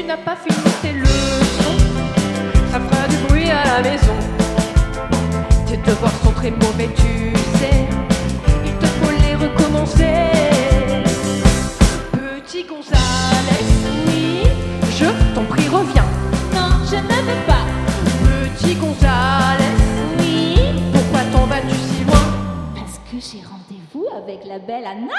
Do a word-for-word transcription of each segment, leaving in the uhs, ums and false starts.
n'as pas fini tes leçons, ça fera du bruit à la maison. Tes devoirs sont très mauvais, tu sais, il te faut les recommencer. Petit Gonzalez, oui, je t'en prie, reviens. Non, je ne veux pas. Petit Gonzalez, oui, pourquoi t'en vas-tu si loin? Parce que j'ai rendez-vous avec la belle Anna.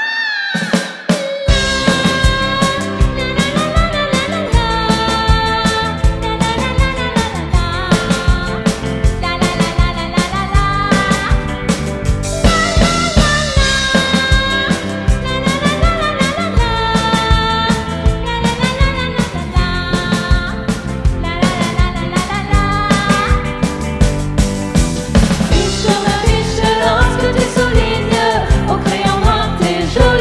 Fiche, ma fiche, lorsque tu soulignes au crayon noir tes jeux.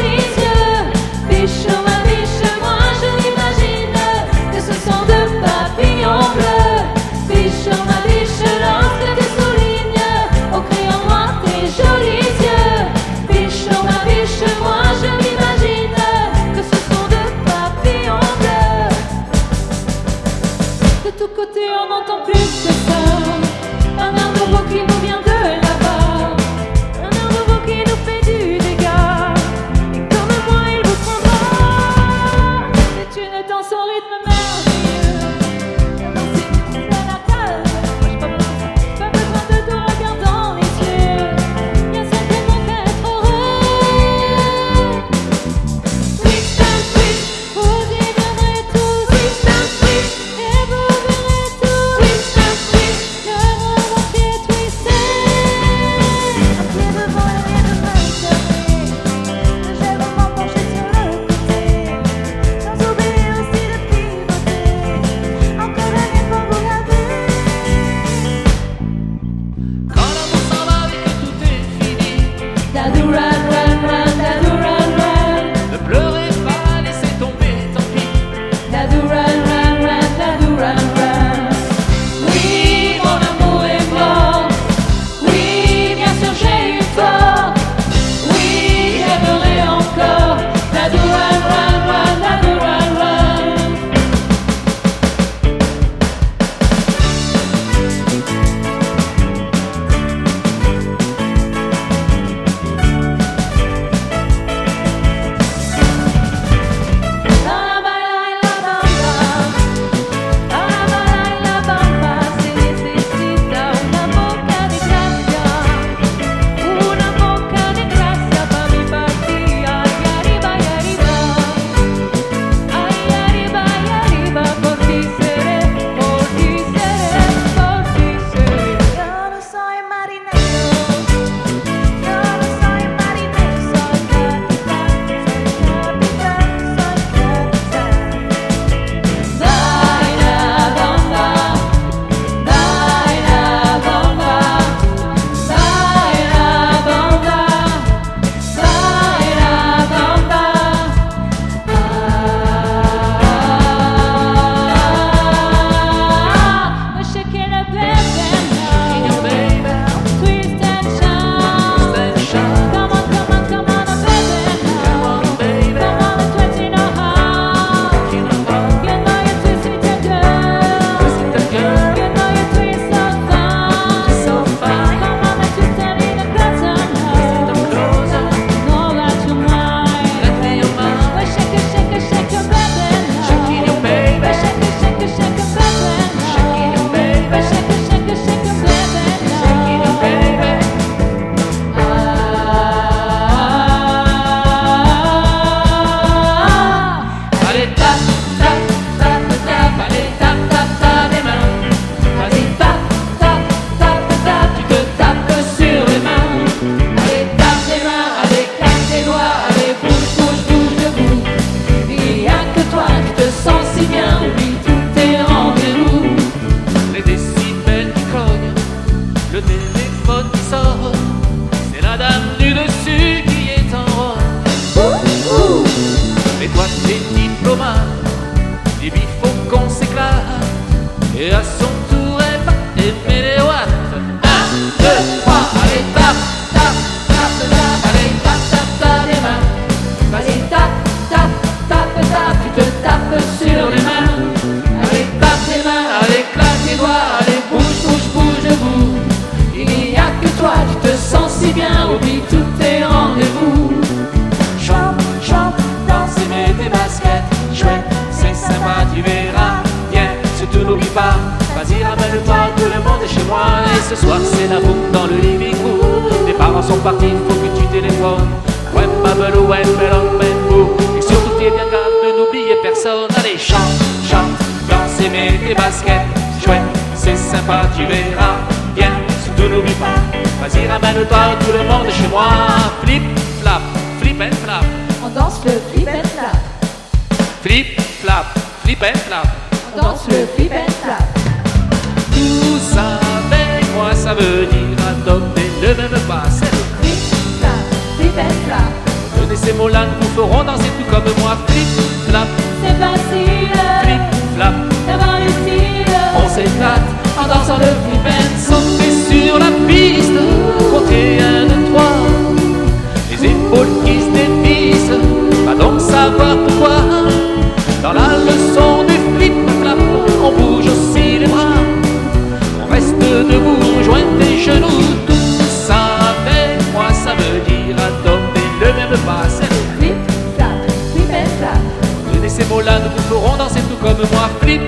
ce soir c'est la boum dans le living room. Tes parents sont partis, il faut que tu téléphones. Ouais, babelou, ouais, belong, ben, bou. Et surtout t'es bien grave de n'oublier personne. Allez, chante, chante, danse et mets tes baskets. Chouette, c'est sympa, tu verras. Bien, surtout n'oublie pas. Vas-y, ramène-toi tout le monde chez moi. Flip, flap, flip and flap. On danse le flip and flap. Flip, flap, flip and flap. On danse le flip and flap. Tout ça avec moi, ça veut dire adopter le même pas. C'est le Flip, flap, flip and flap. Tenez ces mots-là, nous vous ferons danser tout comme moi. Flip, flap, C'est facile flip, flap. d'avoir le style. On s'éclate en dansant le flip and sauter sur la piste. Compter un, deux, trois. Les épaules qui se dévissent. Va donc savoir pourquoi. Dans la leçon du flip flap, on bouge aussi les bras. On reste debout, on joint les genoux. Tout ça avec moi, ça veut dire adopter le même pas. C'est le Flip, flap, flip and flap. Tenez ces mots-là, nous vous ferons danser tout comme moi. Flip,